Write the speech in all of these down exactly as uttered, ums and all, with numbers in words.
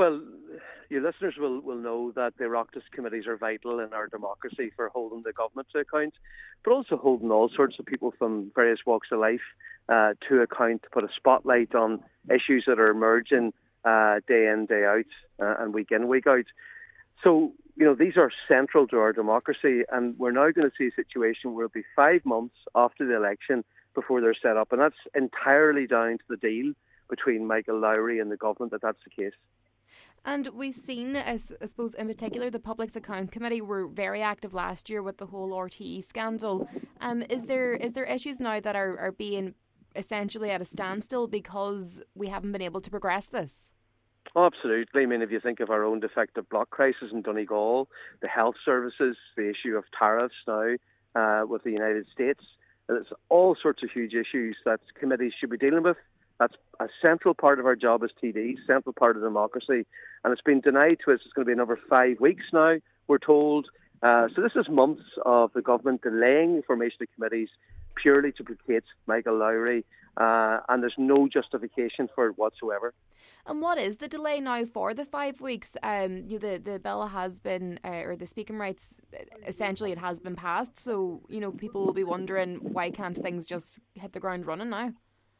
Well, your listeners will, will know that the Oireachtas committees are vital in our democracy for holding the government to account, but also holding all sorts of people from various walks of life uh, to account, to put a spotlight on issues that are emerging uh, day in, day out, uh, and week in, week out. So, you know, these are central to our democracy, and we're now going to see a situation where it'll be five months after the election before they're set up, and that's entirely down to the deal between Michael Lowry and the government that that's the case. And we've seen, I suppose, in particular, the Publics Account Committee were very active last year with the whole R T E scandal. Um, is there is there issues now that are, are being essentially at a standstill because we haven't been able to progress this? Oh, absolutely. I mean, if you think of our own defective block crisis in Donegal, the health services, the issue of tariffs now uh, with the United States, there's all sorts of huge issues that committees should be dealing with. That's a central part of our job as T Ds, central part of democracy. And it's been denied to us. It's going to be another five weeks now, we're told. Uh, so this is months of the government delaying the formation of committees purely to placate Michael Lowry. Uh, and there's no justification for it whatsoever. And what is the delay now for the five weeks? Um, you know, the, the bill has been, uh, or the speaking rights, essentially it has been passed. So, you know, people will be wondering, why can't things just hit the ground running now?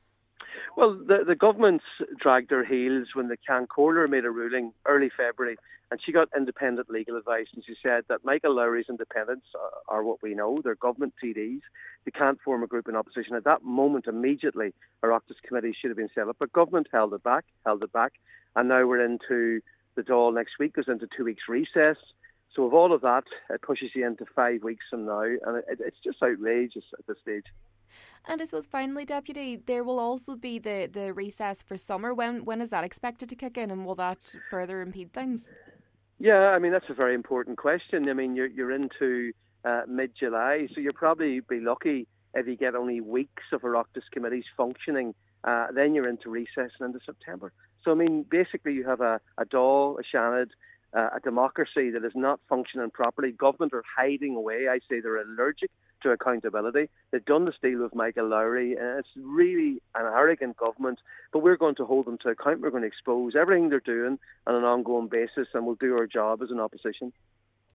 Well, the, the government's dragged their heels when the Can Corler made a ruling early February, and she got independent legal advice, and she said that Michael Lowry's independents are, are what we know. They're government T Ds. They can't form a group in opposition. At that moment, immediately, our Oireachtas committee should have been set up, but government held it back, held it back, and now we're into the Dáil next week, goes into two weeks recess. So with all of that, it pushes you into five weeks from now, and it, it's just outrageous at this stage. And I suppose finally, Deputy, there will also be the, the recess for summer. When when is that expected to kick in, and will that further impede things? Yeah, I mean, that's a very important question. I mean, you're, you're into uh, mid-July, so you'll probably be lucky if you get only weeks of Oireachtas committees functioning. Uh, then you're into recess and into September. So, I mean, basically you have a, a Dáil, a Seanad, uh, a democracy that is not functioning properly. Government are hiding away. I say they're allergic to accountability. They've done this deal with Michael Lowry, and it's really an arrogant government, but we're going to hold them to account. We're going to expose everything they're doing on an ongoing basis, and we'll do our job as an opposition.